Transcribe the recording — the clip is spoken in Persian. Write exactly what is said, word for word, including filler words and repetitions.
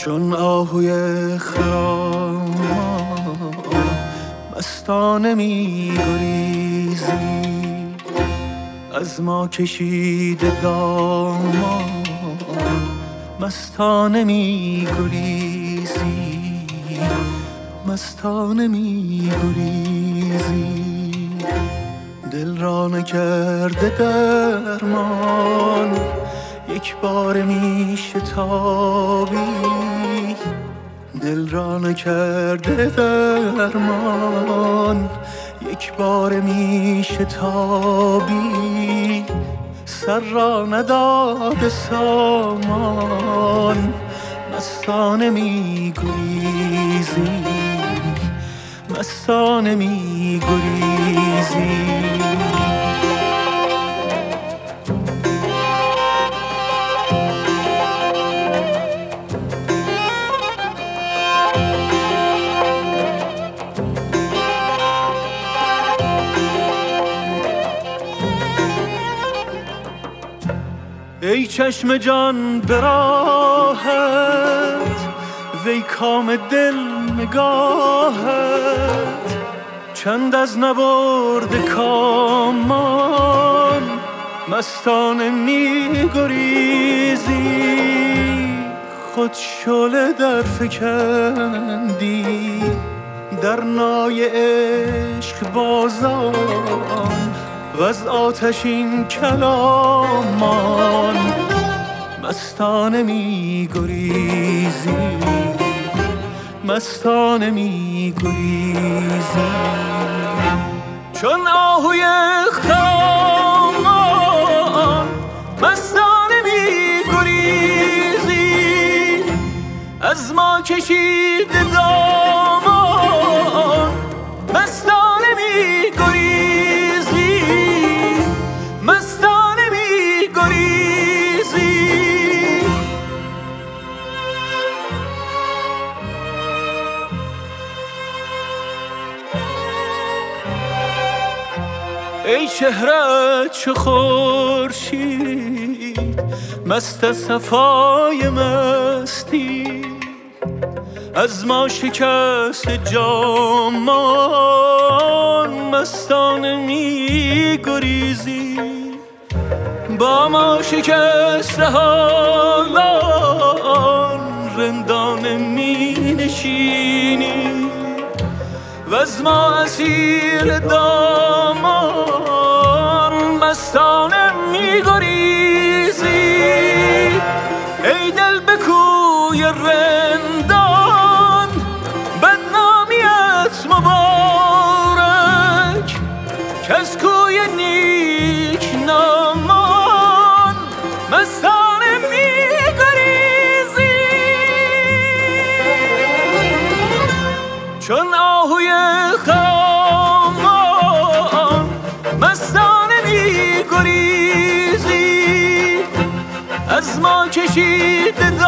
چون آهوی خرامان مستانه می گریزی، از ما کشیده دامان مستانه می گریزی، مستانه می گریزی. دل را نکرده درمان، یک بار می شتابی. دل را نکرده درمان، یک بار می شتابی. سر را نداده سامان مستانه می گریزی، مستانه می گریزی. ای چشم جان به راحت، وی کام دل نگاهت. چند از نبرد کامان مستانه می گریزی. خود شعله در فکندی در نای عشق بازان، و از آتشین کلامان مستانه می گریزی، مستانه می گریزی. چون آهوی خرامان مستانه می گریزی، از ما کشیده دامان مستانه می گریزی، مستانه می گریزی. ای چهره‌ات چو خورشید مست از صفای مستی، از ما شکست جامان مستانه می گریزی. با ما شکسته حالان رندانه می نشینی، و از ما اسیر دامان مستانه می گریزی. ای دل به کوی رندان بدنامیت مبارک، که از کوی نیک نامان مستانه می گریزی. چون آهوی خرامان مستانه می گریزی، از ما کشیده